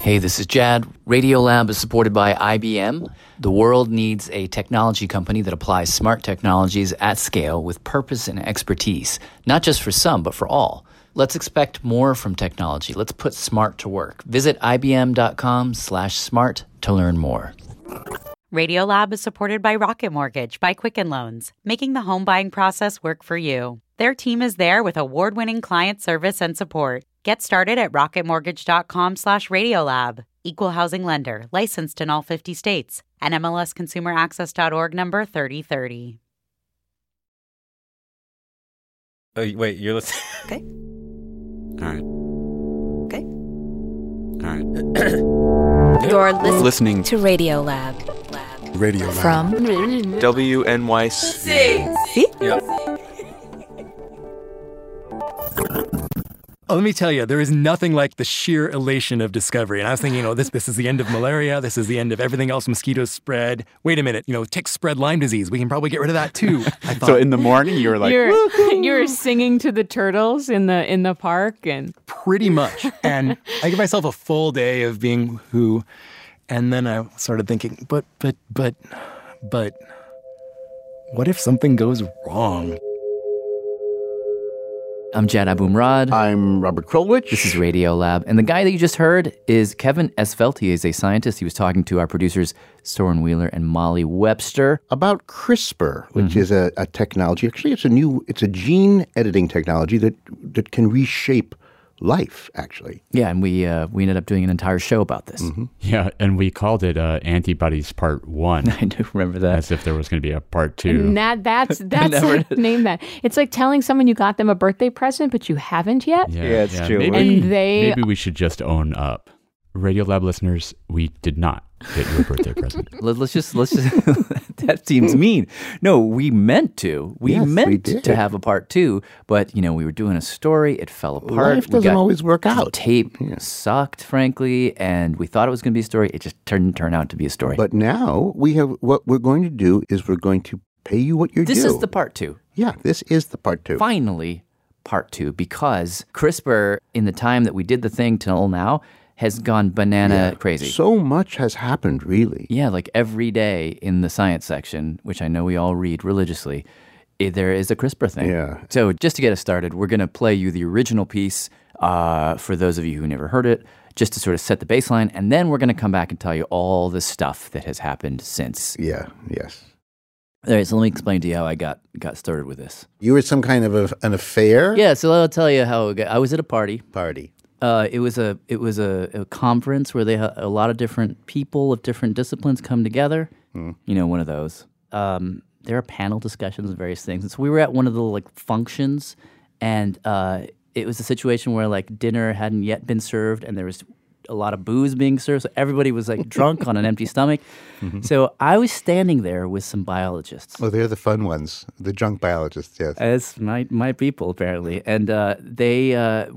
Hey, this is Jad. Radiolab is supported by IBM. The world needs a technology company that applies smart technologies at scale with purpose and expertise, not just for some, but for all. Let's expect more from technology. Let's put smart to work. Visit ibm.com/smart to learn more. Radiolab is supported by Rocket Mortgage by Quicken Loans, making the home buying process work for you. Their team is there with award-winning client service and support. Get started at rocketmortgage.com/radiolab. Equal housing lender, licensed in all 50 states. NMLSconsumeraccess.org number 3030. Oh, wait, you're listening? Okay. All right. Okay. All right. You're listening to Radiolab. Radio Lab. From WNYC. See? Yep. Oh, let me tell you, there is nothing like the sheer elation of discovery. And I was thinking, this is the end of malaria. This is the end of everything else mosquitoes spread. Wait a minute, ticks spread Lyme disease. We can probably get rid of that too. I thought, So in the morning, you were like, you're singing to the turtles in the park, and pretty much. And I give myself a full day of being who, and then I started thinking, but, what if something goes wrong? I'm Jad Abumrad. I'm Robert Krulwich. This is Radiolab. And the guy that you just heard is Kevin Esvelt. He is a scientist. He was talking to our producers, Soren Wheeler and Molly Webster. About CRISPR, which is a technology. Actually, it's a gene editing technology that can reshape life, actually. Yeah, and we ended up doing an entire show about this. Mm-hmm. Yeah, and we called it Antibodies Part 1. I do remember that. As if there was going to be a Part 2. and that's like, name that. It's like telling someone you got them a birthday present, but you haven't yet. Yeah, it's true. Maybe we should just own up. Radiolab listeners, we did not get you a birthday present. Let's just that seems mean. No, we meant to. We meant to have a part 2, but we were doing a story. It fell apart. Life doesn't always work out. The tape sucked, frankly, and we thought it was going to be a story. It just turned out to be a story. But now what we're going to do is we're going to pay you what you're due. This is the part 2. Yeah, this is the part 2. Finally, part 2, because CRISPR, in the time that we did the thing till now, has gone banana crazy. So much has happened, really. Yeah, like every day in the science section, which I know we all read religiously, there is a CRISPR thing. Yeah. So just to get us started, we're going to play you the original piece for those of you who never heard it, just to sort of set the baseline, and then we're going to come back and tell you all the stuff that has happened since. Yeah, yes. All right, so let me explain to you how I got started with this. You were some kind of an affair? Yeah, so I'll tell you how it got. I was at a party. It was a conference where they had a lot of different people of different disciplines come together. One of those. There are panel discussions and various things. And so we were at one of the functions, and it was a situation where dinner hadn't yet been served, and there was a lot of booze being served. So everybody was drunk on an empty stomach. Mm-hmm. So I was standing there with some biologists. Oh, they're the fun ones, the drunk biologists. Yes, as my people apparently, and they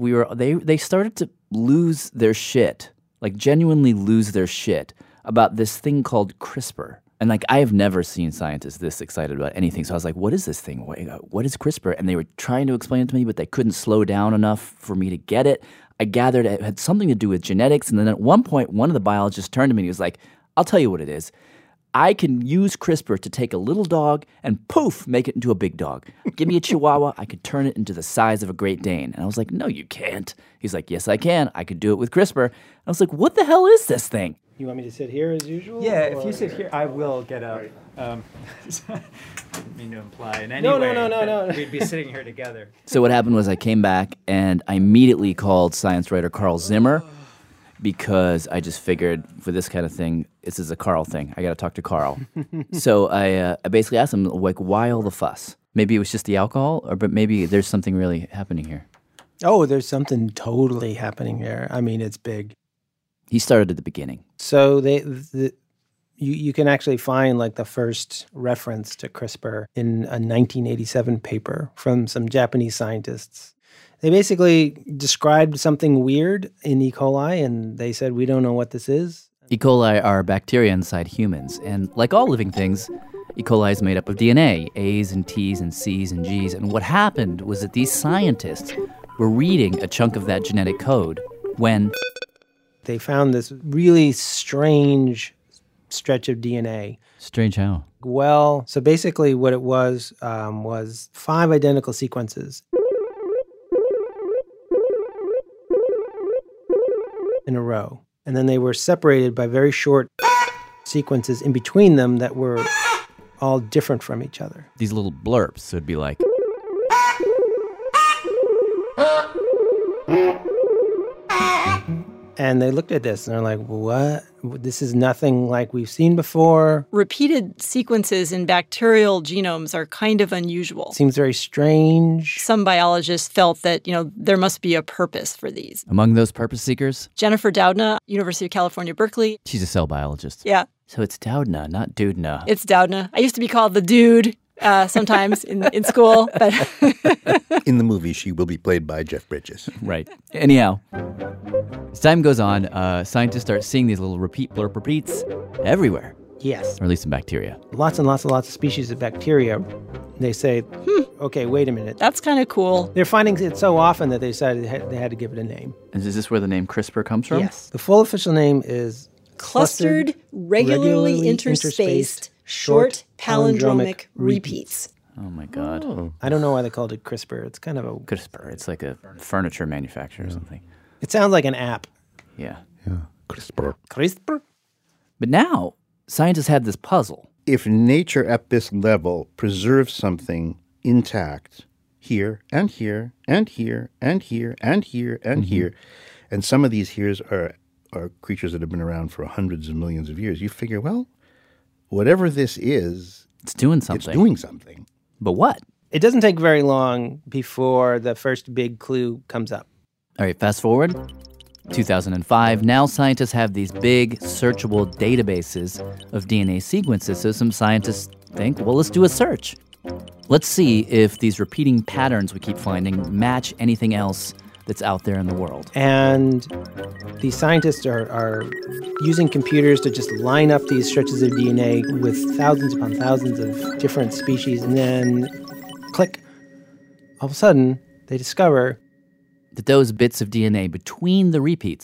started to lose their shit, genuinely lose their shit about this thing called CRISPR. And I have never seen scientists this excited about anything. So I was like, what is this thing? What is CRISPR? And they were trying to explain it to me, but they couldn't slow down enough for me to get it. I gathered it had something to do with genetics. And then at one point, one of the biologists turned to me and he was like, I'll tell you what it is. I can use CRISPR to take a little dog and poof, make it into a big dog. Give me a Chihuahua, I could turn it into the size of a Great Dane. And I was like, no, you can't. He's like, yes, I can. I could do it with CRISPR. I was like, what the hell is this thing? You want me to sit here as usual? Yeah, if you sit here, I will get up. Didn't mean to imply in any way that we'd be sitting here together. So what happened was I came back and I immediately called science writer Carl Zimmer because I just figured for this kind of thing, this is a Carl thing. I got to talk to Carl. So I basically asked him, why all the fuss? Maybe it was just the alcohol, but maybe there's something really happening here. Oh, there's something totally happening here. I mean, it's big. He started at the beginning. So you can actually find the first reference to CRISPR in a 1987 paper from some Japanese scientists. They basically described something weird in E. coli, and they said, we don't know what this is. E. coli are bacteria inside humans, and like all living things, E. coli is made up of DNA, A's and T's and C's and G's, and what happened was that these scientists were reading a chunk of that genetic code when they found this really strange stretch of DNA. Strange how? Well, so basically what it was 5 identical sequences in a row. And then they were separated by very short sequences in between them that were all different from each other. These little blurps, so it'd be like... And they looked at this and they're like, what? This is nothing like we've seen before. Repeated sequences in bacterial genomes are kind of unusual. Seems very strange. Some biologists felt that, there must be a purpose for these. Among those purpose seekers? Jennifer Doudna, University of California, Berkeley. She's a cell biologist. Yeah. So it's Doudna, not Doudna. It's Doudna. I used to be called the dude sometimes in school. But in the movie, she will be played by Jeff Bridges. Right. Anyhow, as time goes on, scientists start seeing these little repeat blurb repeats everywhere. Yes. Or at least in bacteria. Lots and lots and lots of species of bacteria. They say, okay, wait a minute. That's kind of cool. They're finding it so often that they decided they had to give it a name. And is this where the name CRISPR comes from? Yes. The full official name is Clustered Regularly Interspaced Short Palindromic Repeats. Oh, my God. Oh. I don't know why they called it CRISPR. It's kind of a... CRISPR. It's like a furniture manufacturer or something. It sounds like an app. Yeah. CRISPR. CRISPR? But now, scientists had this puzzle. If nature at this level preserves something intact here and here and here and here and here and here, and some of these heres are creatures that have been around for hundreds of millions of years, you figure, well, whatever this is... It's doing something. It's doing something. But what? It doesn't take very long before the first big clue comes up. All right, fast forward. 2005. Now scientists have these big searchable databases of DNA sequences. So some scientists think, well, let's do a search. Let's see if these repeating patterns we keep finding match anything else that's out there in the world. And these scientists are using computers to just line up these stretches of DNA with thousands upon thousands of different species. And then, click, all of a sudden, they discover that those bits of DNA between the repeats,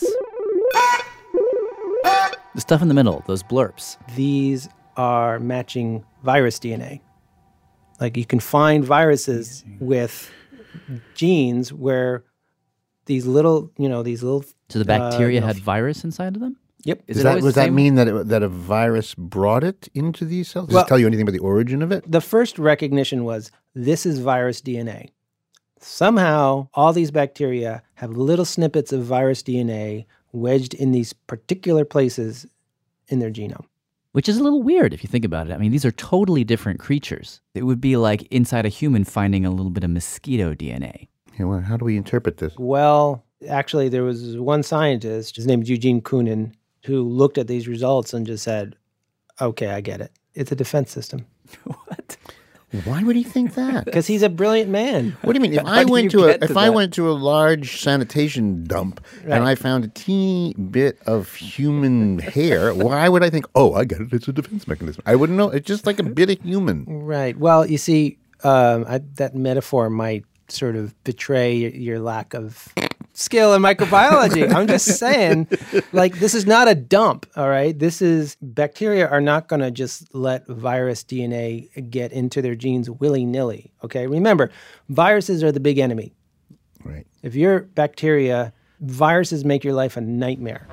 the stuff in the middle, those blurps, these are matching virus DNA. Like you can find viruses with genes where these little. So the bacteria had virus inside of them? Yep. Does that mean that a virus brought it into these cells? Does it tell you anything about the origin of it? The first recognition was this is virus DNA. Somehow, all these bacteria have little snippets of virus DNA wedged in these particular places in their genome. Which is a little weird if you think about it. I mean, these are totally different creatures. It would be like inside a human finding a little bit of mosquito DNA. Yeah, well, how do we interpret this? Well, actually, there was one scientist, his name is Eugene Koonin, who looked at these results and just said, okay, I get it. It's a defense system. What? Why would he think that? Because he's a brilliant man. What do you mean? If I went to a large sanitation dump and I found a teeny bit of human hair, why would I think, oh, I get it, it's a defense mechanism? I wouldn't know. It's just like a bit of human. Right. Well, you see, that metaphor might sort of betray your lack of skill in microbiology. I'm just saying, like, this is not a dump, all right? Bacteria are not going to just let virus DNA get into their genes willy-nilly, okay? Remember, viruses are the big enemy. Right. If you're bacteria, viruses make your life a nightmare.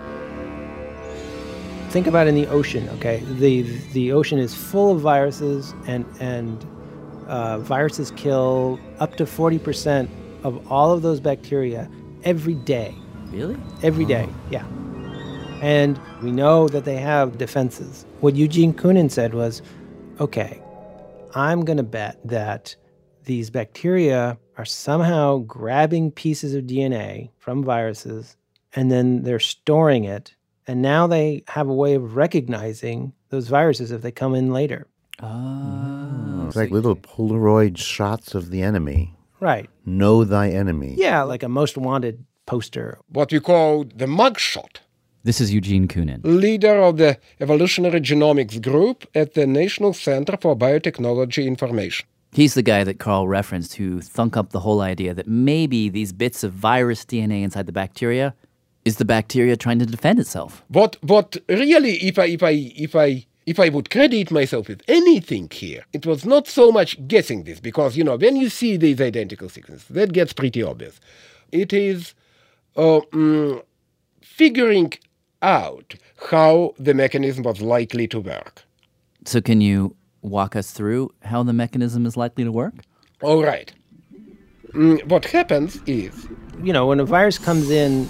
Think about in the ocean, okay? The ocean is full of viruses, and viruses kill up to 40% of all of those bacteria every day. Really? Every day, yeah. And we know that they have defenses. What Eugene Koonin said was, okay, I'm going to bet that these bacteria are somehow grabbing pieces of DNA from viruses, and then they're storing it, and now they have a way of recognizing those viruses if they come in later. Oh. It's like little Polaroid shots of the enemy. Right. Know thy enemy. Yeah, like a most wanted poster. What we call the mugshot. This is Eugene Koonin, leader of the Evolutionary Genomics Group at the National Center for Biotechnology Information. He's the guy that Carl referenced who thunk up the whole idea that maybe these bits of virus DNA inside the bacteria Is the bacteria trying to defend itself? What really, if I would credit myself with anything here, it was not so much guessing this, because, when you see these identical sequences, that gets pretty obvious. It is figuring out how the mechanism was likely to work. So can you walk us through how the mechanism is likely to work? All right. What happens is... when a virus comes in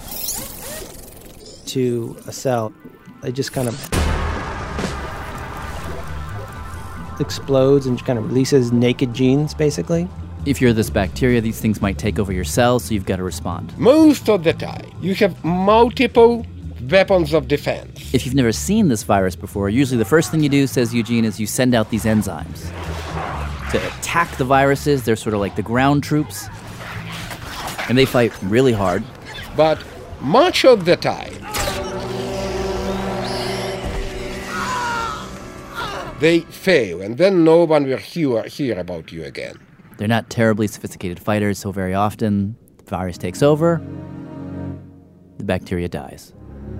to a cell, it just kind of explodes and kind of releases naked genes, basically. If you're this bacteria, these things might take over your cells, so you've got to respond. Most of the time, you have multiple weapons of defense. If you've never seen this virus before, usually the first thing you do, says Eugene, is you send out these enzymes to attack the viruses. They're sort of like the ground troops, and they fight really hard. But much of the time, they fail, and then no one will hear about you again. They're not terribly sophisticated fighters, so very often the virus takes over, the bacteria dies.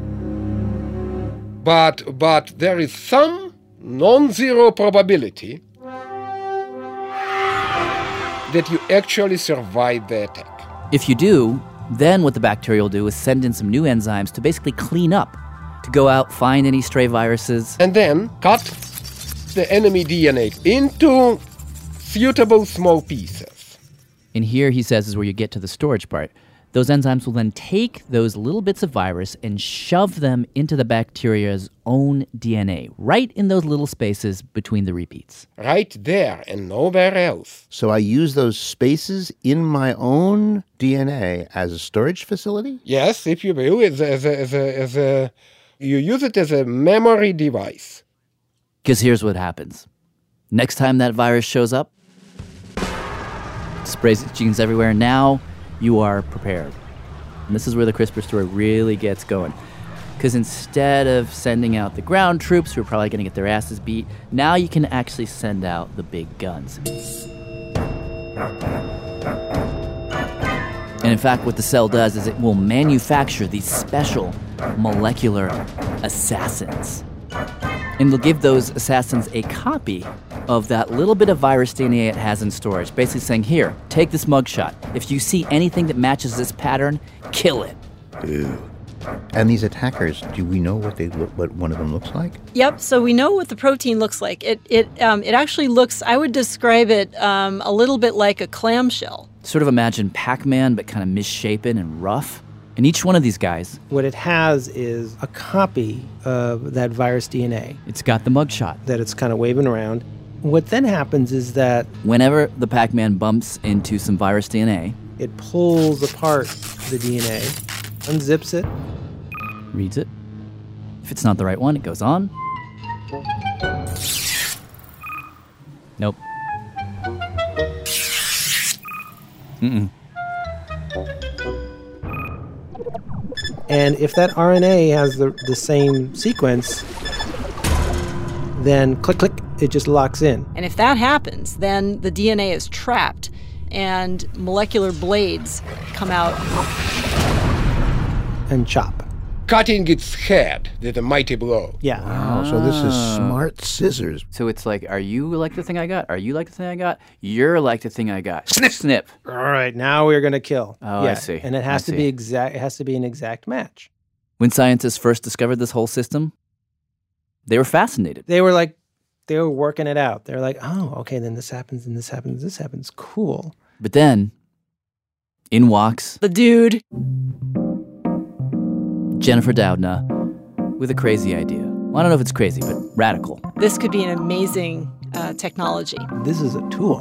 But there is some non-zero probability that you actually survive the attack. If you do, then what the bacteria will do is send in some new enzymes to basically clean up, to go out, find any stray viruses. And then cut the enemy DNA into suitable small pieces. And here, he says, is where you get to the storage part. Those enzymes will then take those little bits of virus and shove them into the bacteria's own DNA, right in those little spaces between the repeats. Right there and nowhere else. So I use those spaces in my own DNA as a storage facility? Yes, if you will, you use it as a memory device. Because here's what happens. Next time that virus shows up, sprays its genes everywhere. Now you are prepared. And this is where the CRISPR story really gets going. Because instead of sending out the ground troops who are probably going to get their asses beat, now you can actually send out the big guns. And in fact, what the cell does is it will manufacture these special molecular assassins. And they'll give those assassins a copy of that little bit of virus DNA it has in storage, basically saying, here, take this mugshot. If you see anything that matches this pattern, kill it. Ew. And these attackers, do we know what one of them looks like? Yep. So we know what the protein looks like. It actually looks, I would describe it a little bit like a clamshell. Sort of imagine Pac-Man, but kind of misshapen and rough. And each one of these guys, what it has is a copy of that virus DNA. It's got the mugshot that it's kind of waving around. What then happens is that whenever the Pac-Man bumps into some virus DNA, it pulls apart the DNA, unzips it, reads it. If it's not the right one, it goes on. Nope. Mm-mm. And if that RNA has the same sequence, then click, click, it just locks in. And if that happens, then the DNA is trapped and molecular blades come out and chop. Cutting its head with a mighty blow. Yeah. Wow, so this is smart scissors. So it's like, are you like the thing I got? Are you like the thing I got? You're like the thing I got. Snip, snip. All right, now we're going to kill. Oh, yeah. I see. And it has to be exact. It has to be an exact match. When scientists first discovered this whole system, they were fascinated. They were working it out. They're like, oh, okay, then this happens, and this happens, this happens. Cool. But then, in walks the dude, Jennifer Doudna, with a crazy idea. Well, I don't know if it's crazy, but radical. This could be an amazing technology. This is a tool.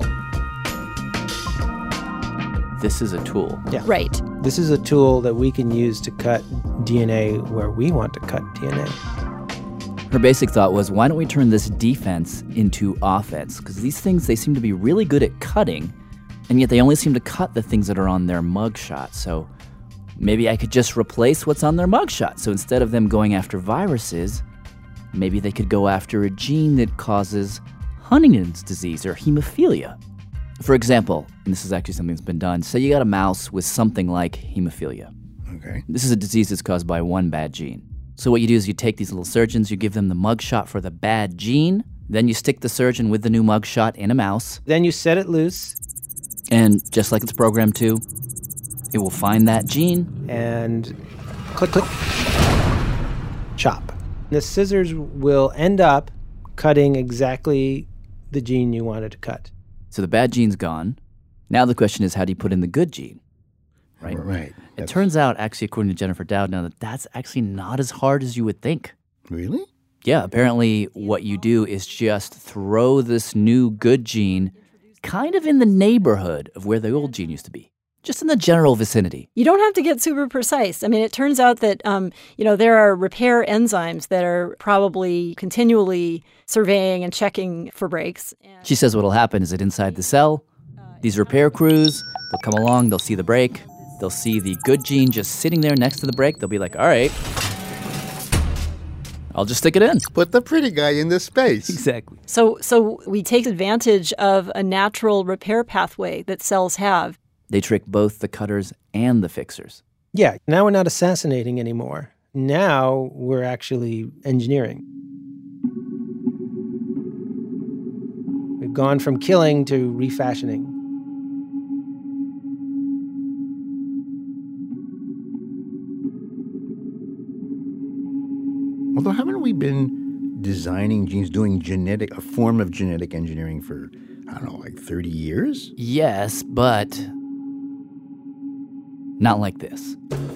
This is a tool. Yeah. Right. This is a tool that we can use to cut DNA where we want to cut DNA. Her basic thought was, why don't we turn this defense into offense? Because these things, they seem to be really good at cutting, and yet they only seem to cut the things that are on their mugshot. So maybe I could just replace what's on their mugshot. So instead of them going after viruses, maybe they could go after a gene that causes Huntington's disease or hemophilia. For example, and this is actually something that's been done, say you got a mouse with something like hemophilia. Okay. This is a disease that's caused by one bad gene. So what you do is you take these little surgeons, you give them the mugshot for the bad gene, then you stick the surgeon with the new mugshot in a mouse. Then you set it loose. And just like it's programmed to, it will find that gene. And click, click, chop. The scissors will end up cutting exactly the gene you wanted to cut. So the bad gene's gone. Now the question is, how do you put in the good gene? Right. It turns out, actually, according to Jennifer Doudna, that that's actually not as hard as you would think. Really? Yeah, apparently what you do is just throw this new good gene kind of in the neighborhood of where the old gene used to be, just in the general vicinity. You don't have to get super precise. I mean, it turns out that, there are repair enzymes that are probably continually surveying and checking for breaks. She says what'll happen is that inside the cell, these repair crews, they'll come along, they'll see the break, they'll see the good gene just sitting there next to the break. They'll be like, all right, I'll just stick it in. Put the pretty guy in this space. Exactly. So we take advantage of a natural repair pathway that cells have. They trick both the cutters and the fixers. Yeah, now we're not assassinating anymore. Now we're actually engineering. We've gone from killing to refashioning. Although haven't we been designing genes, doing a form of genetic engineering for, I don't know, like 30 years? Yes, but not like this.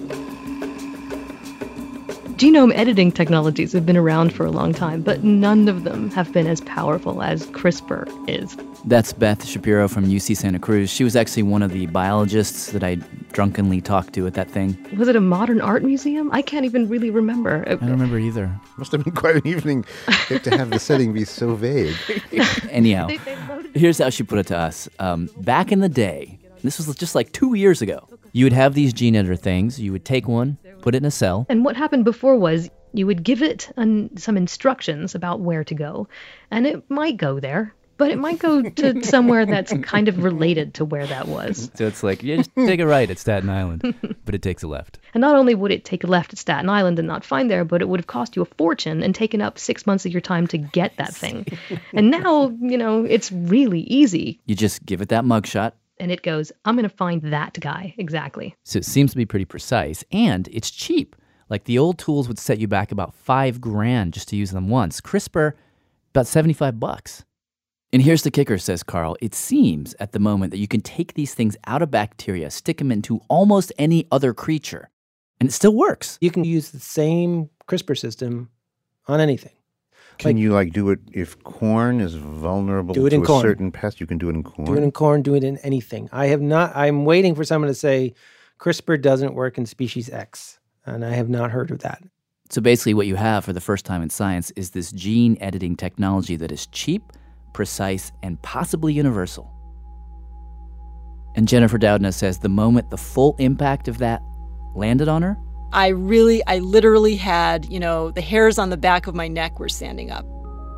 Genome editing technologies have been around for a long time, but none of them have been as powerful as CRISPR is. That's Beth Shapiro from UC Santa Cruz. She was actually one of the biologists that I drunkenly talked to at that thing. Was it a modern art museum? I can't even really remember. I don't remember either. Must have been quite an evening to have the setting be so vague. Anyhow, here's how she put it to us. Back in the day, this was just like 2 years ago, you would have these gene editor things. You would take one, put it in a cell. And what happened before was you would give it some instructions about where to go, and it might go there, but it might go to somewhere that's kind of related to where that was. So it's like, you just take a right at Staten Island, but it takes a left. And not only would it take a left at Staten Island and not find there, but it would have cost you a fortune and taken up 6 months of your time to get that thing. And now, it's really easy. You just give it that mugshot. And it goes, I'm going to find that guy, exactly. So it seems to be pretty precise, and it's cheap. Like the old tools would set you back about $5,000 just to use them once. CRISPR, about $75. And here's the kicker, says Carl. It seems at the moment that you can take these things out of bacteria, stick them into almost any other creature, and it still works. You can use the same CRISPR system on anything. Can you do it if corn is vulnerable to a certain pest? You can do it in corn? Do it in corn, do it in anything. I'm waiting for someone to say CRISPR doesn't work in species X, and I have not heard of that. So basically what you have for the first time in science is this gene editing technology that is cheap, precise, and possibly universal. And Jennifer Doudna says the moment the full impact of that landed on her, I literally had, the hairs on the back of my neck were standing up.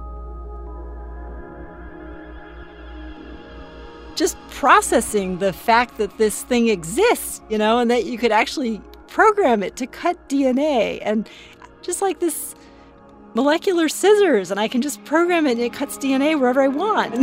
Just processing the fact that this thing exists, and that you could actually program it to cut DNA, and just like this molecular scissors, and I can just program it and it cuts DNA wherever I want.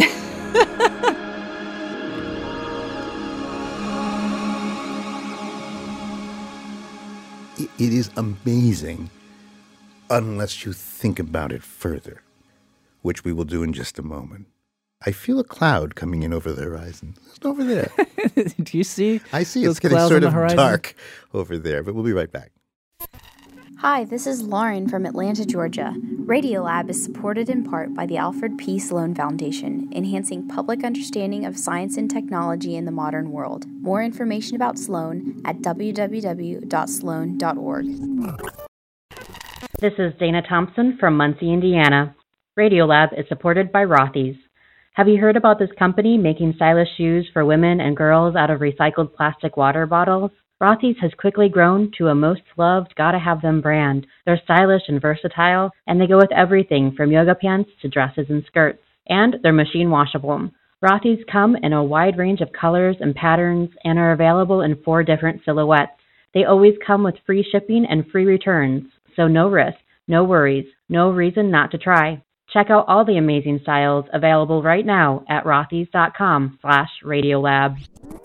It is amazing unless you think about it further, which we will do in just a moment. I feel a cloud coming in over the horizon. It's over there. Do you see? I see it's getting sort of dark over there, but we'll be right back. Hi, this is Lauren from Atlanta, Georgia. Radiolab is supported in part by the Alfred P. Sloan Foundation, enhancing public understanding of science and technology in the modern world. More information about Sloan at www.sloan.org. This is Dana Thompson from Muncie, Indiana. Radiolab is supported by Rothy's. Have you heard about this company making stylish shoes for women and girls out of recycled plastic water bottles? Rothy's has quickly grown to a most loved Gotta Have Them brand. They're stylish and versatile, and they go with everything from yoga pants to dresses and skirts. And they're machine washable. Rothy's come in a wide range of colors and patterns and are available in 4 different silhouettes. They always come with free shipping and free returns, so no risk, no worries, no reason not to try. Check out all the amazing styles available right now at rothys.com/Radiolab.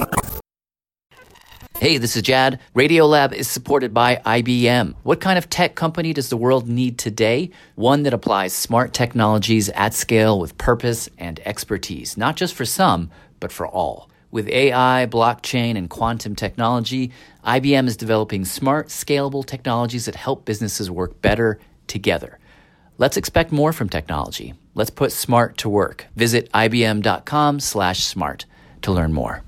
Hey, this is Jad. Radiolab is supported by IBM. What kind of tech company does the world need today? One that applies smart technologies at scale with purpose and expertise, not just for some, but for all. With AI, blockchain, and quantum technology, IBM is developing smart, scalable technologies that help businesses work better together. Let's expect more from technology. Let's put smart to work. Visit ibm.com/smart to learn more.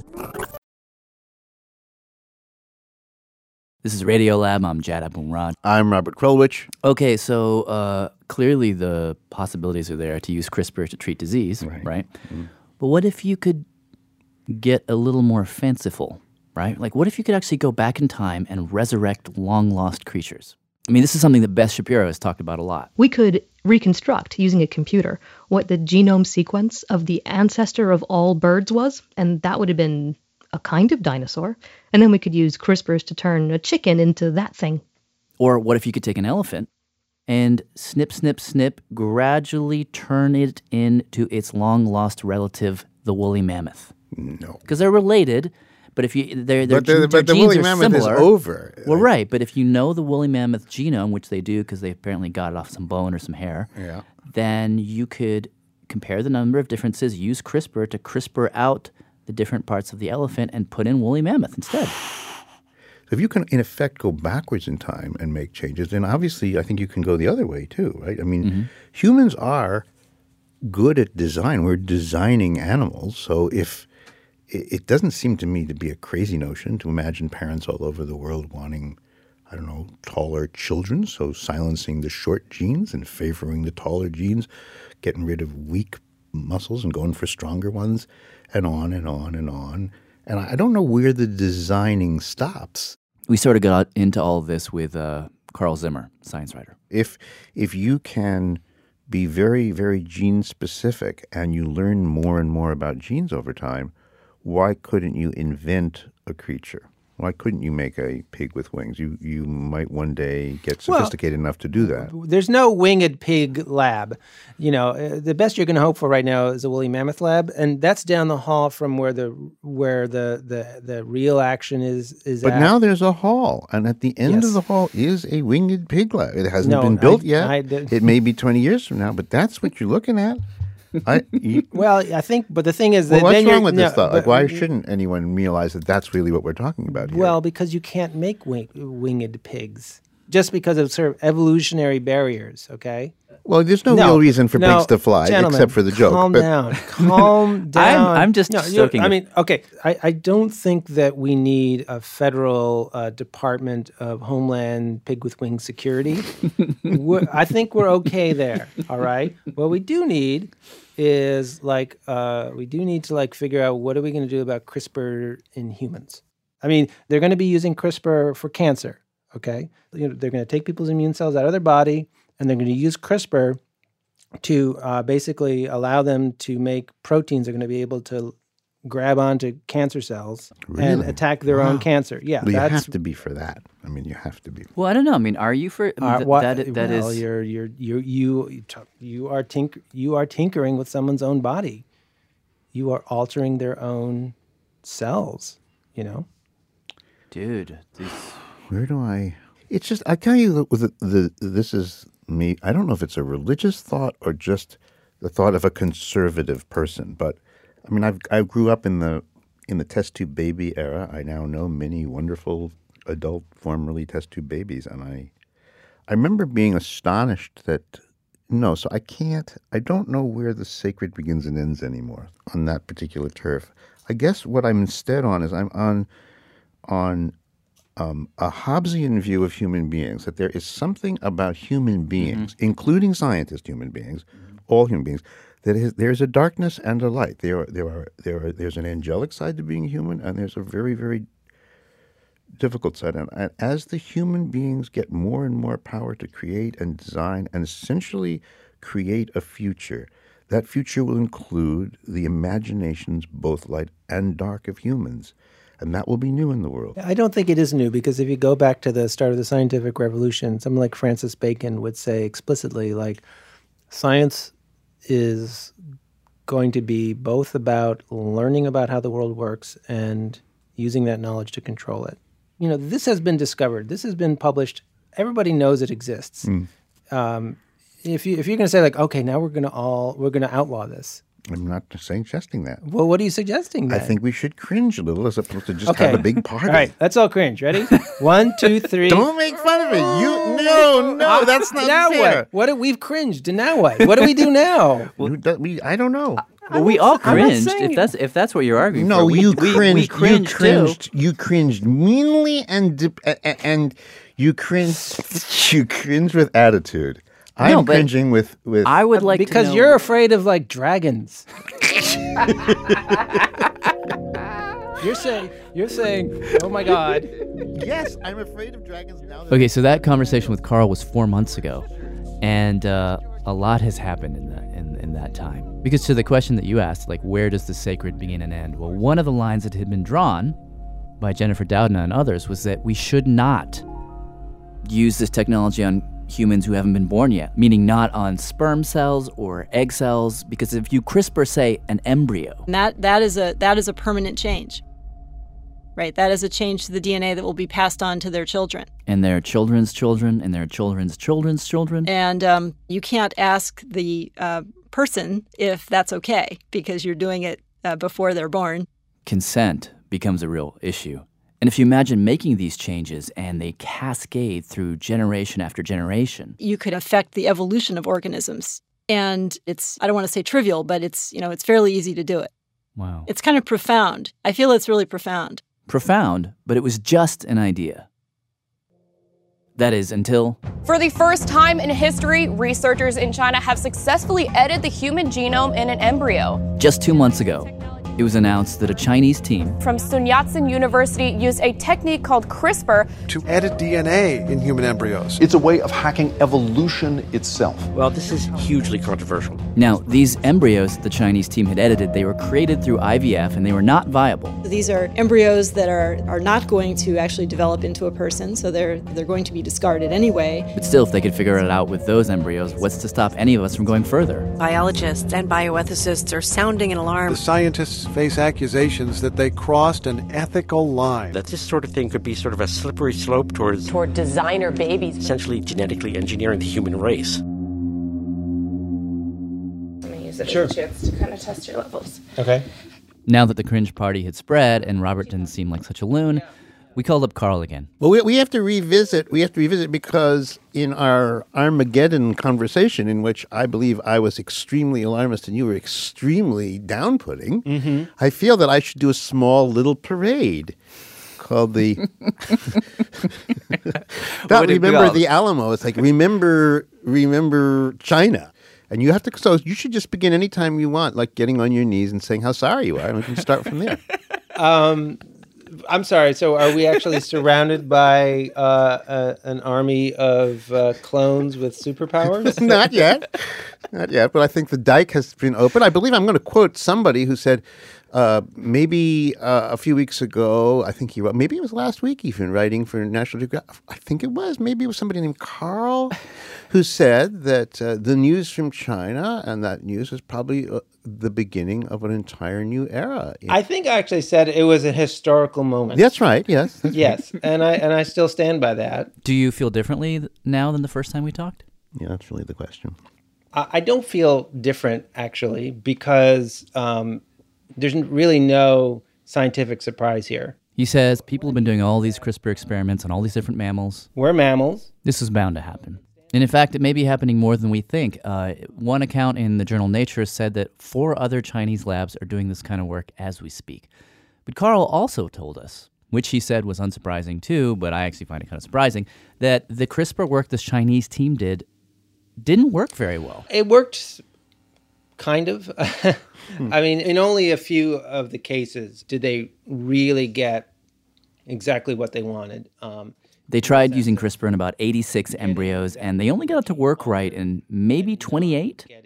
This is Radiolab. I'm Jad Abumrad. I'm Robert Krulwich. Okay, so clearly the possibilities are there to use CRISPR to treat disease, right? Mm-hmm. But what if you could get a little more fanciful, right? Like, what if you could actually go back in time and resurrect long-lost creatures? I mean, this is something that Beth Shapiro has talked about a lot. We could reconstruct, using a computer, what the genome sequence of the ancestor of all birds was, and that would have been a kind of dinosaur. And then we could use CRISPRs to turn a chicken into that thing. Or what if you could take an elephant and snip, snip, snip, gradually turn it into its long-lost relative, the woolly mammoth? No. Because they're related, but if you their the genes woolly are mammoth similar, is over. Well, right, but if you know the woolly mammoth genome, which they do because they apparently got it off some bone or some hair, then you could compare the number of differences, use CRISPR to CRISPR out the different parts of the elephant and put in woolly mammoth instead. So if you can, in effect, go backwards in time and make changes, then obviously I think you can go the other way too, right? I mean, humans are good at design. We're designing animals. So if it doesn't seem to me to be a crazy notion to imagine parents all over the world wanting, I don't know, taller children, so silencing the short genes and favoring the taller genes, getting rid of weak muscles and going for stronger ones, and on and on and on. And I don't know where the designing stops. We sort of got into all of this with Carl Zimmer, science writer. If you can be very, very gene specific and you learn more and more about genes over time, why couldn't you invent a creature? Why couldn't you make a pig with wings? You might one day get sophisticated enough to do that. There's no winged pig lab. You know, the best you're going to hope for right now is a woolly mammoth lab, and that's down the hall from where the real action is. But now there's a hall, and at the end of the hall is a winged pig lab. It hasn't been built yet. It may be 20 years from now, but that's what you're looking at. Well, I think, but the thing is that what's wrong with this thought? Like, why shouldn't anyone realize that that's really what we're talking about here? Well, because you can't make winged pigs just because of sort of evolutionary barriers. Okay. Well, there's no real reason for pigs to fly except for the joke. Calm down. Calm down. I'm just joking. I mean, okay, I don't think that we need a federal Department of Homeland Pig with Wings Security. I think we're okay there, all right? What we do need is we do need to figure out what are we going to do about CRISPR in humans. I mean, they're going to be using CRISPR for cancer, okay? They're going to take people's immune cells out of their body, and they're going to use CRISPR to basically allow them to make proteins that are going to be able to grab onto cancer cells and attack their own cancer. Yeah, well, you have to be for that. I mean, you have to be. Well, I don't know. I mean, are you for you are tinkering with someone's own body. You are altering their own cells. You know, dude. Where do I? It's just I tell you this is me. I don't know if it's a religious thought or just the thought of a conservative person, but I mean, I grew up in the test tube baby era. I now know many wonderful adult, formerly test tube babies, and I remember being astonished that so I don't know where the sacred begins and ends anymore on that particular turf. I guess what I'm instead on is I'm on a Hobbesian view of human beings, that there is something about human beings, including scientist human beings, all human beings, there's a darkness and a light. There's an angelic side to being human, and there's a very, very difficult side. And as the human beings get more and more power to create and design and essentially create a future, that future will include the imaginations, both light and dark, of humans. And that will be new in the world. I don't think it is new, because if you go back to the start of the scientific revolution, someone like Francis Bacon would say explicitly, like, science is going to be both about learning about how the world works and using that knowledge to control it. You know, this has been discovered. This has been published. Everybody knows it exists. If you're going to say, like, okay, now we're going to outlaw this. I'm not suggesting that. Well, what are you suggesting then? I think we should cringe a little as opposed to just have a big party. All right, let's all cringe. Ready? 1, 2, 3. Don't make fun of it. No, that's not now fair. What? We've cringed, and now what? What do we do now? I don't know. Well, we all cringed. If that's what you're arguing for. No, you cringed. We cringed. You cringed meanly and you cringed with attitude. I'm cringing with. I would like because to know... you're afraid of like dragons. You're saying, oh my God. Yes, I'm afraid of dragons now. Okay, so that conversation with Carl was 4 months ago, and a lot has happened in that time. Because to the question that you asked, like, where does the sacred begin and end? Well, one of the lines that had been drawn by Jennifer Doudna and others was that we should not use this technology on humans who haven't been born yet, meaning not on sperm cells or egg cells, because if you CRISPR, say, an embryo... That is a permanent change, right? That is a change to the DNA that will be passed on to their children. And their children's children, and their children's children's children. And you can't ask the person if that's okay, because you're doing it before they're born. Consent becomes a real issue. And if you imagine making these changes and they cascade through generation after generation, you could affect the evolution of organisms. And it's, I don't want to say trivial, but it's fairly easy to do it. Wow. It's kind of profound. I feel it's really profound. Profound, but it was just an idea. That is, until... For the first time in history, researchers in China have successfully edited the human genome in an embryo. Just 2 months ago, it was announced that a Chinese team from Sun Yat-sen University used a technique called CRISPR to edit DNA in human embryos. It's a way of hacking evolution itself. Well, this is hugely controversial. Now, these embryos the Chinese team had edited, they were created through IVF and they were not viable. These are embryos that are not going to actually develop into a person, so they're going to be discarded anyway. But still, if they could figure it out with those embryos, what's to stop any of us from going further? Biologists and bioethicists are sounding an alarm. The scientists face accusations that they crossed an ethical line. That this sort of thing could be sort of a slippery slope toward designer babies. Essentially genetically engineering the human race. I'm going to use it as a chance to kind of test your levels. Okay. Now that the cringe party had spread and Robert didn't seem like such a loon, we called up Carl again. Well, we have to revisit. We have to revisit because in our Armageddon conversation, in which I believe I was extremely alarmist and you were extremely down-putting, I feel that I should do a small little parade called the... remember the Alamo. It's like, remember China. And you have to... So you should just begin anytime you want, like getting on your knees and saying how sorry you are, and we can start from there. I'm sorry. So, are we actually surrounded by an army of clones with superpowers? Not yet. But I think the dike has been opened. I believe I'm going to quote somebody who said maybe a few weeks ago, I think he wrote, maybe it was last week even, writing for National Geographic. I think it was. Maybe it was somebody named Carl who said that the news from China, and that news was probably the beginning of an entire new era. I think I actually said it was a historical moment. That's right. Yes. Yes. Right. And I still stand by that. Do you feel differently now than the first time we talked? Yeah, that's really the question. I don't feel different, actually, because there's really no scientific surprise here. He says people have been doing all these CRISPR experiments on all these different mammals. We're mammals. This is bound to happen. And in fact, it may be happening more than we think. One account in the journal Nature said that 4 other Chinese labs are doing this kind of work as we speak. But Carl also told us, which he said was unsurprising too, but I actually find it kind of surprising, that the CRISPR work this Chinese team didn't work very well. It worked kind of. I mean, in only a few of the cases did they really get exactly what they wanted. They tried using CRISPR in about 86 embryos, and they only got it to work right in maybe 28.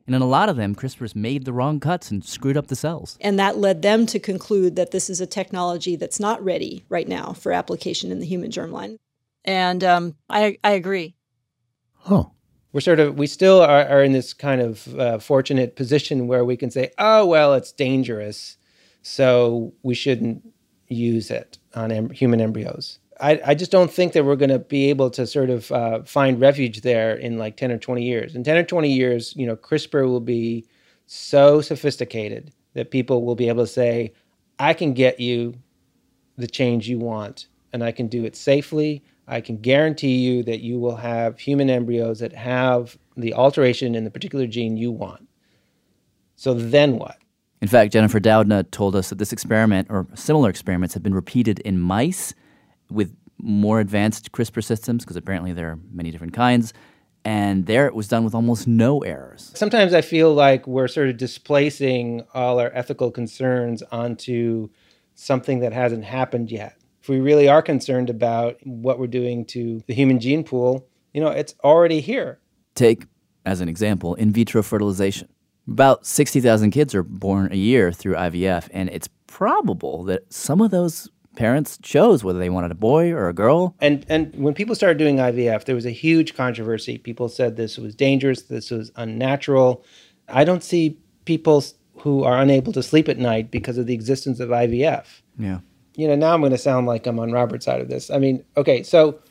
And in a lot of them, CRISPR's made the wrong cuts and screwed up the cells. And that led them to conclude that this is a technology that's not ready right now for application in the human germline. And I agree. Oh. We still are in this kind of fortunate position where we can say, oh, well, it's dangerous, so we shouldn't use it on human embryos. I just don't think that we're going to be able to sort of find refuge there in like 10 or 20 years. In 10 or 20 years, CRISPR will be so sophisticated that people will be able to say, I can get you the change you want, and I can do it safely. I can guarantee you that you will have human embryos that have the alteration in the particular gene you want. So then what? In fact, Jennifer Doudna told us that this experiment, or similar experiments, have been repeated in mice with more advanced CRISPR systems, because apparently there are many different kinds, and there it was done with almost no errors. Sometimes I feel like we're sort of displacing all our ethical concerns onto something that hasn't happened yet. If we really are concerned about what we're doing to the human gene pool, it's already here. Take, as an example, in vitro fertilization. About 60,000 kids are born a year through IVF, and it's probable that some of those parents chose whether they wanted a boy or a girl. And when people started doing IVF, there was a huge controversy. People said this was dangerous, this was unnatural. I don't see people who are unable to sleep at night because of the existence of IVF. Yeah. Now I'm going to sound like I'm on Robert's side of this. I mean, okay, so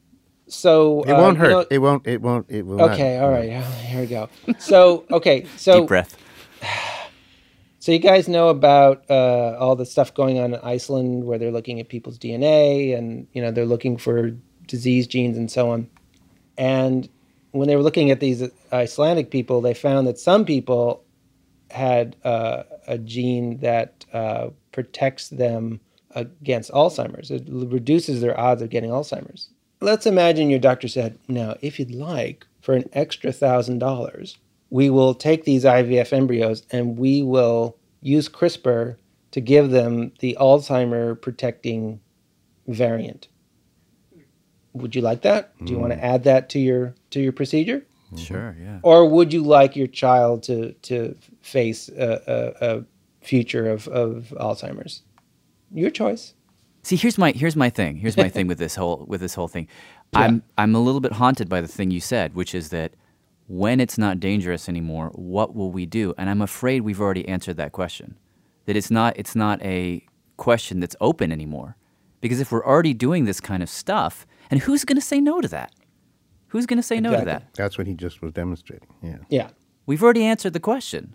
it won't hurt. It won't. Okay, all right. Here we go. So deep breath. So you guys know about all the stuff going on in Iceland where they're looking at people's DNA and, they're looking for disease genes and so on. And when they were looking at these Icelandic people, they found that some people had a gene that protects them against Alzheimer's. It reduces their odds of getting Alzheimer's. Let's imagine your doctor said, now, if you'd like, for an extra $1,000, we will take these IVF embryos and we will use CRISPR to give them the Alzheimer protecting variant. Would you like that? Do you want to add that to your procedure? Sure, yeah. Or would you like your child to face a future of Alzheimer's? Your choice. See, here's my thing. Here's my thing with this whole thing. Yeah. I'm a little bit haunted by the thing you said, which is that when it's not dangerous anymore, what will we do? And I'm afraid we've already answered that question. That it's not a question that's open anymore. Because if we're already doing this kind of stuff, and who's going to say no to that? Who's going to say no to that? That's what he just was demonstrating. Yeah. Yeah. We've already answered the question.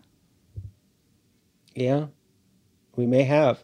Yeah. We may have.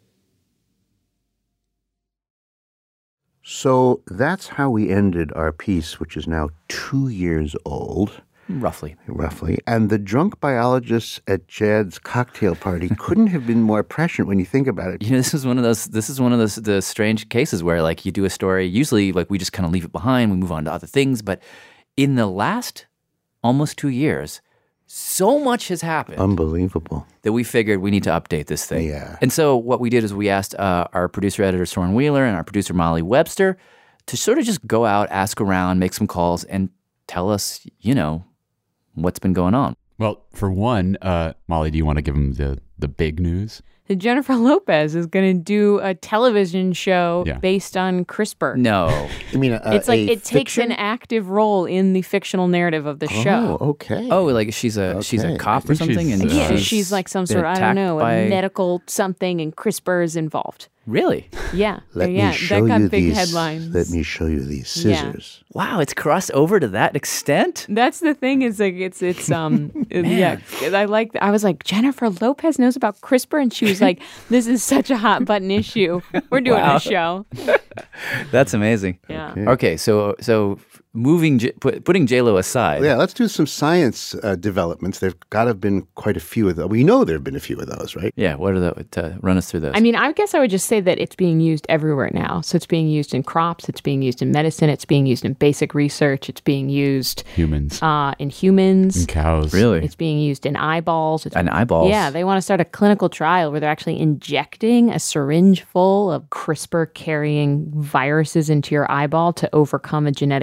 So that's how we ended our piece, which is now 2 years old. Roughly. And the drunk biologists at Jad's cocktail party couldn't have been more prescient when you think about it. This is one of those the strange cases where like you do a story, usually like we just kind of leave it behind, we move on to other things. But in the last almost 2 years, so much has happened. Unbelievable. That we figured we need to update this thing. Yeah. And so what we did is we asked our producer-editor, Soren Wheeler, and our producer, Molly Webster, to sort of just go out, ask around, make some calls, and tell us, what's been going on. Well, for one, Molly, do you want to give them the big news? Jennifer Lopez is going to do a television show based on CRISPR. No. You mean it's like it takes an active role in the fictional narrative of the show. Oh, okay. Oh, like she's a cop or something? She's like some sort of, a medical something, and CRISPR is involved. Really? Yeah. Let me show you these scissors. Yeah. Wow, it's crossed over to that extent? That's the thing is like it's yeah. I was like, Jennifer Lopez knows about CRISPR, and she was like, this is such a hot button issue. We're doing a show. That's amazing. Yeah. Okay, so putting J-Lo aside. Yeah, let's do some science developments. There've got to have been quite a few of those. We know there have been a few of those, right? Yeah, what are the, run us through those. I mean, I guess I would just say that it's being used everywhere now. So it's being used in crops, it's being used in medicine, it's being used in basic research, it's being used in humans. In cows. Really? It's being used in eyeballs. And eyeballs? Yeah, they want to start a clinical trial where they're actually injecting a syringe full of CRISPR-carrying viruses into your eyeball to overcome a genetic condition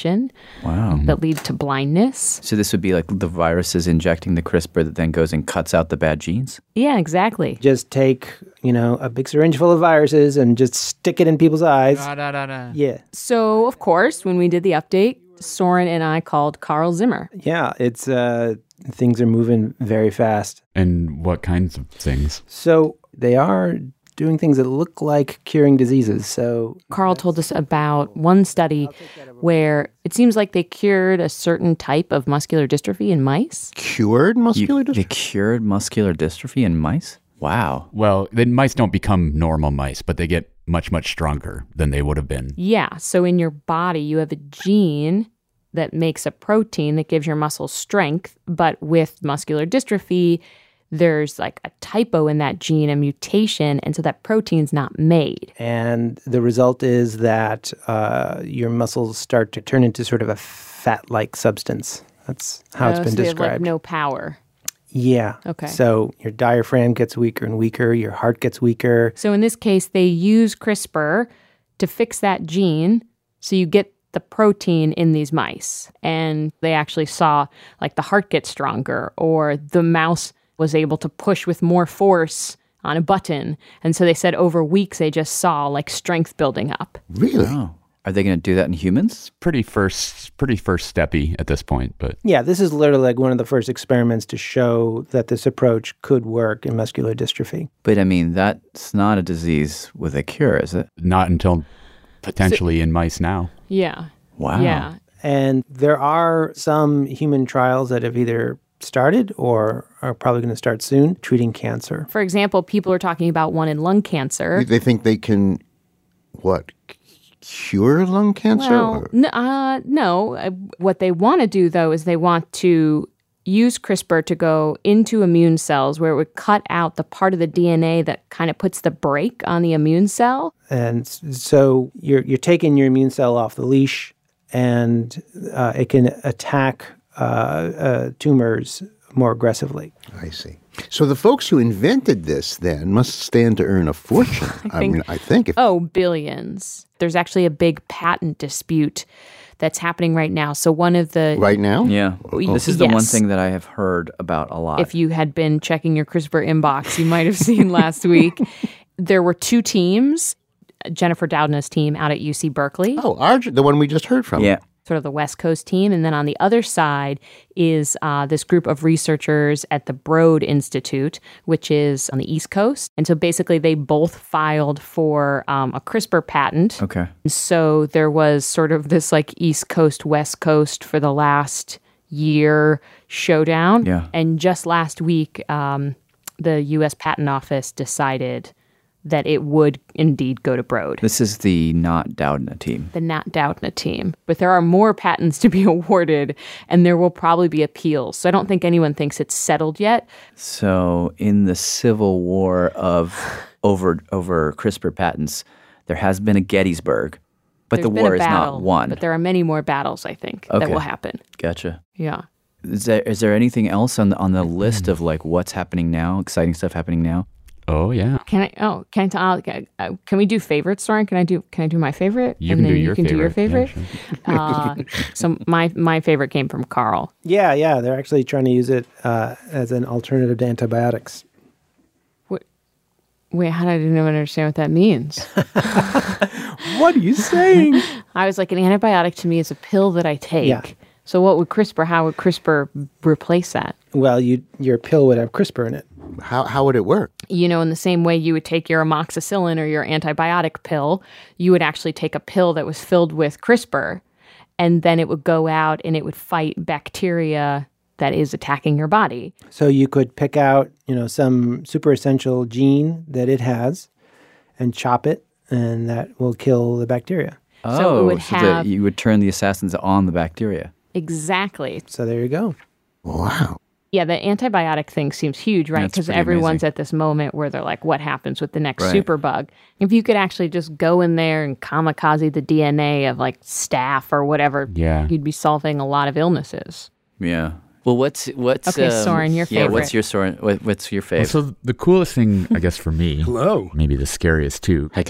mutation Wow. that lead to blindness. So this would be like the viruses injecting the CRISPR that then goes and cuts out the bad genes? Yeah, exactly. Just take, a big syringe full of viruses and just stick it in people's eyes. Yeah. So, of course, when we did the update, Soren and I called Carl Zimmer. Yeah, it's things are moving very fast. And what kinds of things? So they are doing things that look like curing diseases. So Carl told us about one study where it seems like they cured a certain type of muscular dystrophy in mice. Cured muscular dystrophy? They cured muscular dystrophy in mice? Wow. Well, the mice don't become normal mice, but they get much, much stronger than they would have been. Yeah, so in your body, you have a gene that makes a protein that gives your muscles strength, but with muscular dystrophy, there's like a typo in that gene, a mutation, and so that protein's not made. And the result is that your muscles start to turn into sort of a fat-like substance. That's how it's been so they have, described. like, no power. Yeah. Okay. So your diaphragm gets weaker and weaker, your heart gets weaker. So in this case, they use CRISPR to fix that gene, so you get the protein in these mice. And they actually saw like the heart get stronger, or the mouse was able to push with more force on a button. And so they said over weeks they just saw like strength building up. Really? Oh. Are they going to do that in humans? Pretty first steppy at this point, but Yeah, this is literally like one of the first experiments to show that this approach could work in muscular dystrophy. But I mean, that's not a disease with a cure, is it? not until potentially in mice now. Yeah. Wow. Yeah. And there are some human trials that have either started or are probably going to start soon treating cancer. For example, people are talking about one in lung cancer. They think they can, cure lung cancer? Well, no. What they want to do, though, is they want to use CRISPR to go into immune cells where it would cut out the part of the DNA that kind of puts the brake on the immune cell. And so you're taking your immune cell off the leash, and it can attack tumors more aggressively. I see. So the folks who invented this then must stand to earn a fortune. I think. Billions. There's actually a big patent dispute that's happening right now. So one of the... Right now? Yeah. This is the one thing that I have heard about a lot. If you had been checking your CRISPR inbox, you might have seen last week. There were two teams, Jennifer Doudna's team out at UC Berkeley. Oh, the one we just heard from. Yeah. Sort of the West Coast team. And then on the other side is this group of researchers at the Broad Institute, which is on the East Coast. And so basically they both filed for a CRISPR patent. Okay. So there was sort of this like East Coast, West Coast for the last year showdown. Yeah. And just last week, the U.S. Patent Office decided that it would indeed go to Broad. This is the Not Doudna team. The Not Doudna team. But there are more patents to be awarded, and there will probably be appeals. So I don't think anyone thinks it's settled yet. So in the civil war of over CRISPR patents, there has been a Gettysburg, but There's the been war a is battle, not won. But there are many more battles, I think, that will happen. Gotcha. Yeah. Is there anything else on the list of like what's happening now, exciting stuff happening now? Oh yeah. Can we do favorites, Soren? Can I do my favorite? You can do your favorite. Do your favorite. Yeah, sure. So my favorite came from Carl. Yeah. They're actually trying to use it as an alternative to antibiotics. Wait, how did I even understand what that means? What are you saying? I was like, an antibiotic to me is a pill that I take. Yeah. So how would CRISPR replace that? Well, your pill would have CRISPR in it. How would it work? In the same way you would take your amoxicillin or your antibiotic pill, you would actually take a pill that was filled with CRISPR, and then it would go out and it would fight bacteria that is attacking your body. So you could pick out, some super essential gene that it has and chop it, and that will kill the bacteria. So it would have... you would turn the assassins on the bacteria. Exactly. So there you go. Wow. Yeah, the antibiotic thing seems huge, right? That's Because pretty everyone's amazing. at this moment where they're like, what happens with the next Right. superbug? If you could actually just go in there and kamikaze the DNA of like staph or whatever, Yeah. you'd be solving a lot of illnesses. Yeah. Well, what's Okay, Soren, your Yeah, favorite. what's your Soren? What's your favorite? So the coolest thing, I guess, for me, Hello. maybe the scariest too. Hi, Kevin.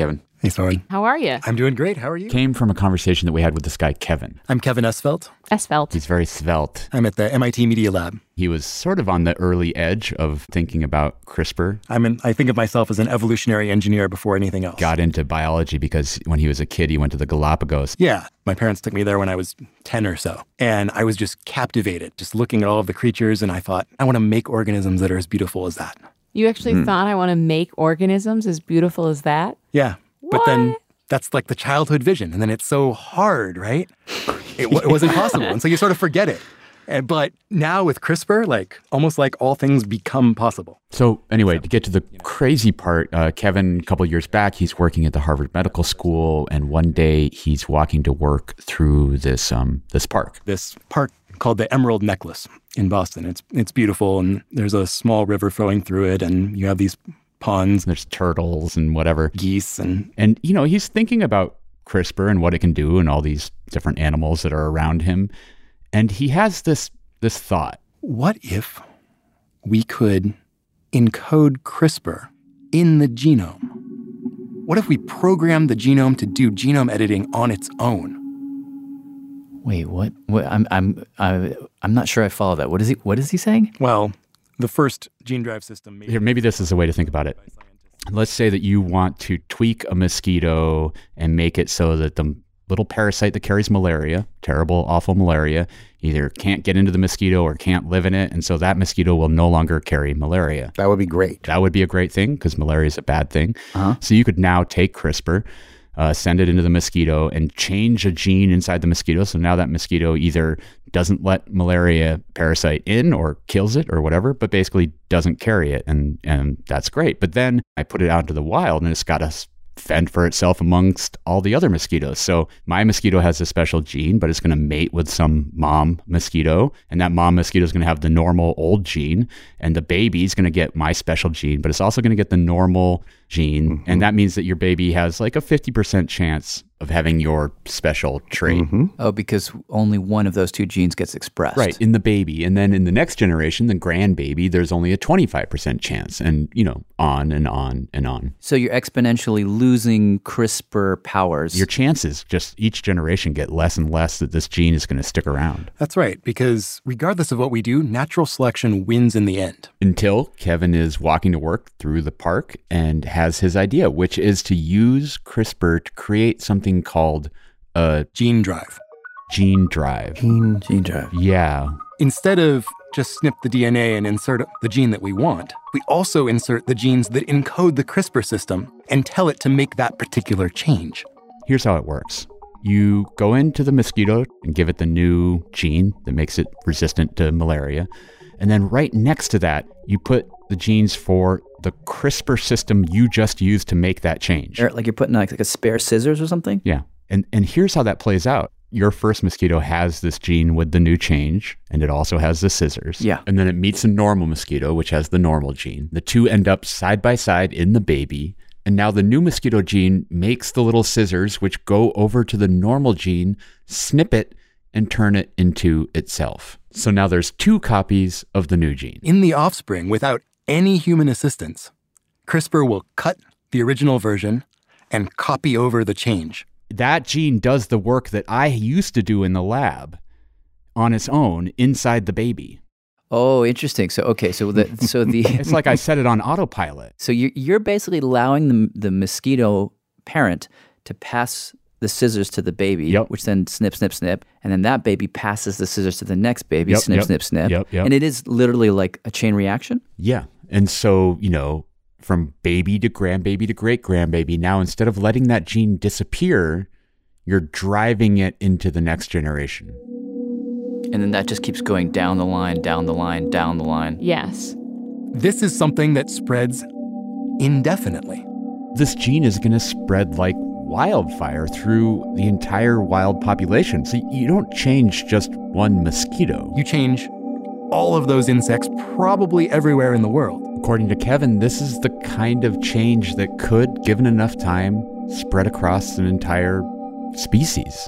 Hey, Soren. How are you? I'm doing great. How are you? Came from a conversation that we had with this guy, Kevin. I'm Kevin Esvelt. Esvelt. He's very svelte. I'm at the MIT Media Lab. He was sort of on the early edge of thinking about CRISPR. I think of myself as an evolutionary engineer before anything else. Got into biology because when he was a kid, he went to the Galapagos. Yeah. My parents took me there when I was 10 or so. And I was just captivated, just looking at all of the creatures. And I thought, I want to make organisms that are as beautiful as that. You actually thought I want to make organisms as beautiful as that? Yeah. But then that's like the childhood vision. And then it's so hard, right? It wasn't possible. And so you sort of forget it. But now with CRISPR, like almost like all things become possible. So anyway, to get to the crazy part, Kevin, a couple of years back, he's working at the Harvard Medical School. And one day he's walking to work through this park. This park called the Emerald Necklace in Boston. It's beautiful. And there's a small river flowing through it. And you have these ponds. There's turtles and whatever. Geese. And he's thinking about CRISPR and what it can do and all these different animals that are around him. And he has this thought. What if we could encode CRISPR in the genome? What if we programmed the genome to do genome editing on its own? Wait, what? I'm not sure I follow that. What is he saying? Well, the first gene drive system. Here, maybe this is a way to think about it. Let's say that you want to tweak a mosquito and make it so that the little parasite that carries malaria, terrible, awful malaria, either can't get into the mosquito or can't live in it. And so that mosquito will no longer carry malaria. That would be great. That would be a great thing because malaria is a bad thing. So you could now take CRISPR, send it into the mosquito and change a gene inside the mosquito. So now that mosquito either doesn't let malaria parasite in or kills it or whatever, but basically doesn't carry it. And that's great. But then I put it out into the wild and it's got to fend for itself amongst all the other mosquitoes. So my mosquito has a special gene, but it's going to mate with some mom mosquito. And that mom mosquito is going to have the normal old gene. And the baby is going to get my special gene, but it's also going to get the normal gene. Mm-hmm. And that means that your baby has like a 50% chance of having your special trait. Mm-hmm. Oh, because only one of those two genes gets expressed. Right, in the baby. And then in the next generation, the grandbaby, there's only a 25% chance. And, on and on and on. So you're exponentially losing CRISPR powers. Your chances, just each generation, get less and less that this gene is going to stick around. That's right, because regardless of what we do, natural selection wins in the end. Until Kevin is walking to work through the park and has his idea, which is to use CRISPR to create something called a gene drive. Gene drive. Gene drive. Yeah. Instead of just snip the DNA and insert the gene that we want, we also insert the genes that encode the CRISPR system and tell it to make that particular change. Here's how it works. You go into the mosquito and give it the new gene that makes it resistant to malaria. And then right next to that, you put the genes for the CRISPR system you just used to make that change. Like you're putting like a spare scissors or something? Yeah. And here's how that plays out. Your first mosquito has this gene with the new change, and it also has the scissors. Yeah. And then it meets a normal mosquito, which has the normal gene. The two end up side by side in the baby. And now the new mosquito gene makes the little scissors, which go over to the normal gene, snip it, and turn it into itself. So now there's two copies of the new gene. In the offspring, without any human assistance, CRISPR will cut the original version and copy over the change. That gene does the work that I used to do in the lab on its own inside the baby. Oh, interesting. So it's like I set it on autopilot. So you're basically allowing the mosquito parent to pass the scissors to the baby, which then snip, snip, snip. And then that baby passes the scissors to the next baby, snip, snip, snip. And it is literally like a chain reaction? Yeah. And so, from baby to grandbaby to great-grandbaby, now instead of letting that gene disappear, you're driving it into the next generation. And then that just keeps going down the line, down the line, down the line. Yes. This is something that spreads indefinitely. This gene is going to spread like wildfire through the entire wild population. So you don't change just one mosquito. You change all of those insects probably everywhere in the world. According to Kevin, this is the kind of change that could, given enough time, spread across an entire species.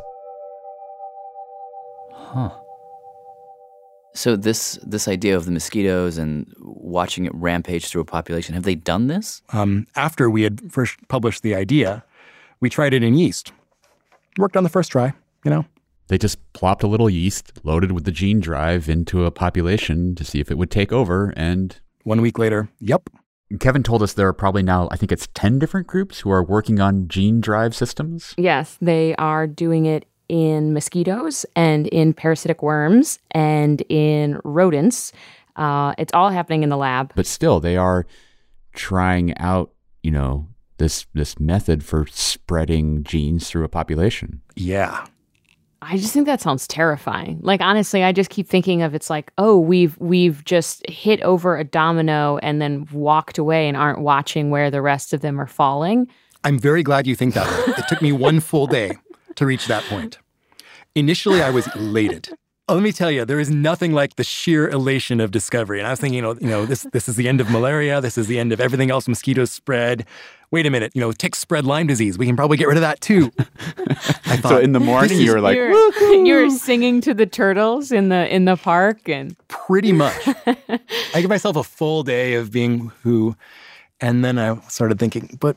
Huh. So this idea of the mosquitoes and watching it rampage through a population, have they done this? After we had first published the idea, We tried it in yeast. Worked on the first try, you know. They just plopped a little yeast loaded with the gene drive into a population to see if it would take over. And 1 week later, yep. Kevin told us there are probably now, I think it's 10 different groups who are working on gene drive systems. Yes, they are doing it in mosquitoes and in parasitic worms and in rodents. It's all happening in the lab. But still, they are trying out, you know, this method for spreading genes through a population. Yeah. I just think that sounds terrifying. Like, honestly, I just keep thinking of it's like, oh, we've just hit over a domino and then walked away and aren't watching where the rest of them are falling. I'm very glad you think that way. It took me 1 full day to reach that point. Initially, I was elated. Let me tell you, there is nothing like the sheer elation of discovery. And I was thinking, this is the end of malaria. This is the end of everything else mosquitoes spread. Wait a minute, ticks spread Lyme disease. We can probably get rid of that too. I thought, so in the morning, you were like, you were singing to the turtles in the park, and pretty much. I give myself a full day of being who, and then I started thinking, but,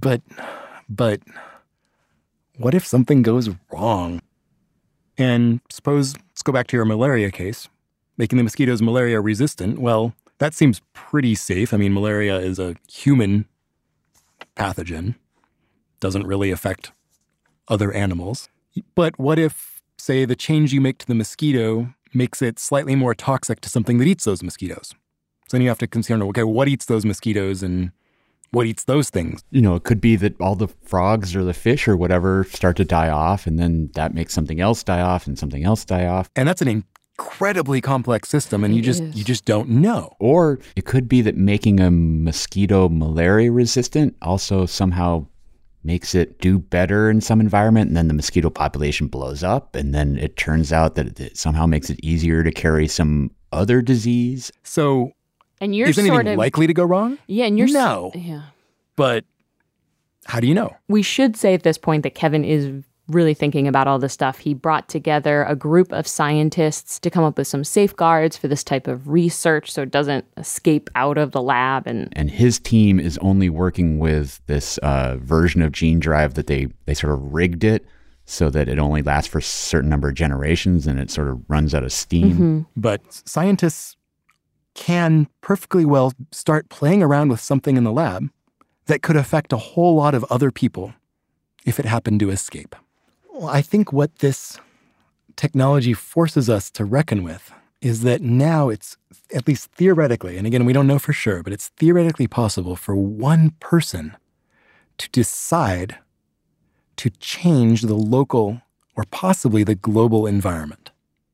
what if something goes wrong? And suppose, let's go back to your malaria case, making the mosquitoes malaria resistant. Well, that seems pretty safe. I mean, malaria is a human pathogen, doesn't really affect other animals. But what if, say, the change you make to the mosquito makes it slightly more toxic to something that eats those mosquitoes? So then you have to consider, okay, what eats those mosquitoes and what eats those things? It could be that all the frogs or the fish or whatever start to die off, and then that makes something else die off and something else die off. And that's an incredibly complex system, and you just don't know. Or it could be that making a mosquito malaria resistant also somehow makes it do better in some environment, and then the mosquito population blows up, and then it turns out that it somehow makes it easier to carry some other disease. So and you're is anything likely to go wrong? Yeah, and you're no. Yeah. But how do you know? We should say at this point that Kevin is really thinking about all this stuff. He brought together a group of scientists to come up with some safeguards for this type of research so it doesn't escape out of the lab. And his team is only working with this version of gene drive that they sort of rigged it so that it only lasts for a certain number of generations and it sort of runs out of steam. Mm-hmm. But scientists can perfectly well start playing around with something in the lab that could affect a whole lot of other people if it happened to escape. Well, I think what this technology forces us to reckon with is that now it's, at least theoretically, and again, we don't know for sure, but it's theoretically possible for one person to decide to change the local or possibly the global environment.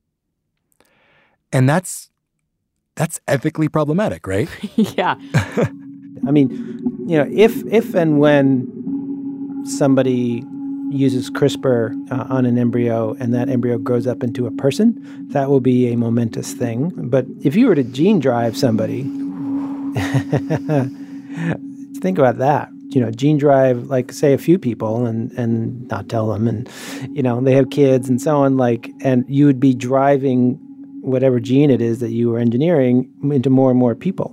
And that's ethically problematic, right? Yeah. I mean, if and when somebody uses CRISPR on an embryo and that embryo grows up into a person, that will be a momentous thing. But if you were to gene drive somebody, think about that. Gene drive, like, say, a few people and not tell them, and, they have kids and so on, and you would be driving whatever gene it is that you were engineering into more and more people.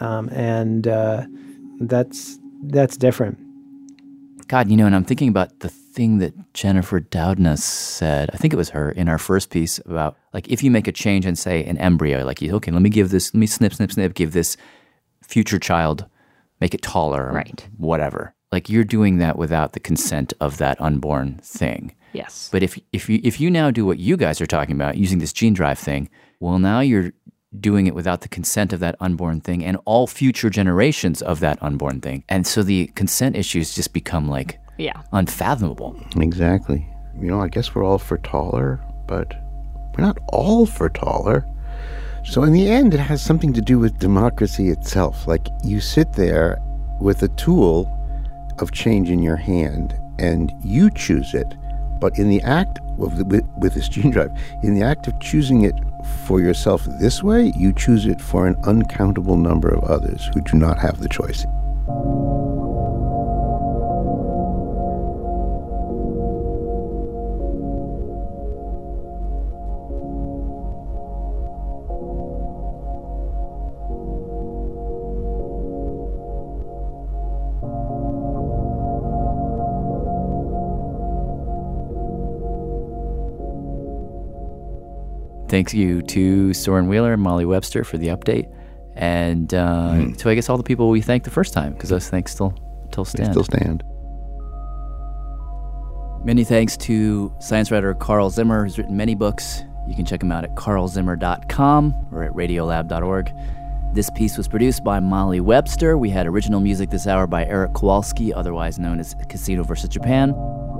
That's different. God, and I'm thinking about the thing that Jennifer Doudna said, I think it was her, in our first piece about, if you make a change in, say, an embryo, let me snip, give this future child, make it taller, right, whatever. You're doing that without the consent of that unborn thing. Yes. But if you now do what you guys are talking about, using this gene drive thing, well, now you're doing it without the consent of that unborn thing and all future generations of that unborn thing. And so the consent issues just become unfathomable. Exactly. I guess we're all for taller, but we're not all for taller. So in the end, it has something to do with democracy itself. You sit there with a tool of change in your hand and you choose it. But in the act of with this gene drive, in the act of choosing it for yourself this way, you choose it for an uncountable number of others who do not have the choice. Thanks you to Soren Wheeler and Molly Webster for the update. And to, I guess, all the people we thanked the first time, because those thanks still stand. They still stand. Many thanks to science writer Carl Zimmer, who's written many books. You can check him out at carlzimmer.com or at radiolab.org. This piece was produced by Molly Webster. We had original music this hour by Eric Kowalski, otherwise known as Casino vs. Japan.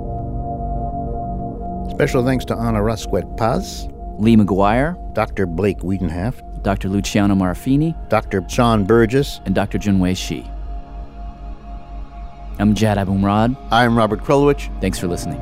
Special thanks to Anna Rasquet-Paz, Lee McGuire, Dr. Blake Wiedenhaft, Dr. Luciano Marafini, Dr. Sean Burgess, and Dr. Junwei Shi. I'm Jad Abumrad. I'm Robert Krulwich. Thanks for listening.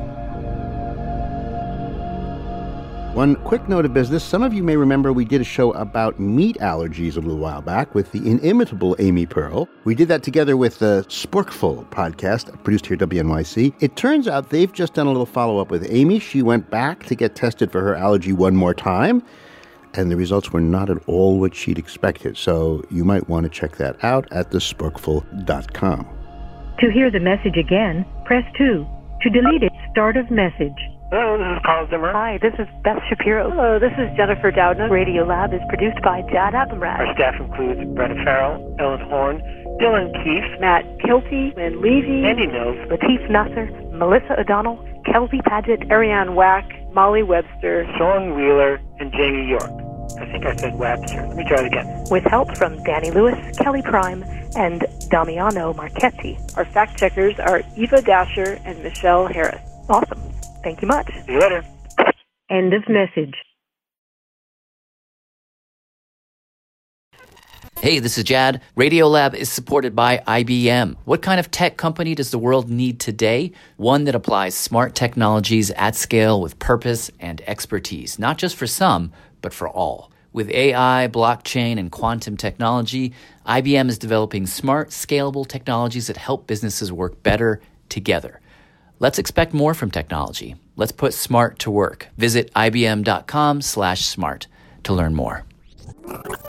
One quick note of business. Some of you may remember we did a show about meat allergies a little while back with the inimitable Amy Pearl. We did that together with the Sporkful podcast produced here at WNYC. It turns out they've just done a little follow-up with Amy. She went back to get tested for her allergy one more time, and the results were not at all what she'd expected. So you might want to check that out at thesporkful.com. To hear the message again, press 2. To delete it, start of message. Hello, this is Carl Zimmer. Hi, this is Beth Shapiro. Hello, this is Jennifer Doudna. Radiolab is produced by Jad Abumrad. Our staff includes Brenna Farrell, Ellen Horn, Dylan Keefe, Matt Kilty, Lynn Levy, Andy Mills, Latif Nasser, Melissa O'Donnell, Kelsey Padgett, Ariane Wack, Molly Webster, Soren Wheeler, and Jamie York. I think I said Webster. Let me try it again. With help from Danny Lewis, Kelly Prime, and Damiano Marchetti. Our fact checkers are Eva Dasher and Michelle Harris. Awesome. Thank you much. See you later. End of message. Hey, this is Jad. Radiolab is supported by IBM. What kind of tech company does the world need today? One that applies smart technologies at scale with purpose and expertise, not just for some, but for all. With AI, blockchain, and quantum technology, IBM is developing smart, scalable technologies that help businesses work better together. Let's expect more from technology. Let's put smart to work. Visit ibm.com/smart to learn more.